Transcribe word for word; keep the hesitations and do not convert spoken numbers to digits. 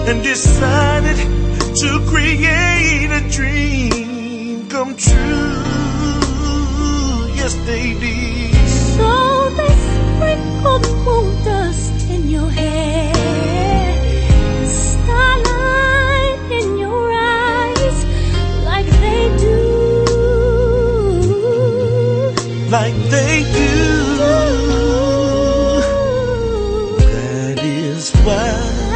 and decided to create a dream come true. Yes, they did. So they sprinkled moon dust in your hair, and starlight in your eyes, like they do, like they do.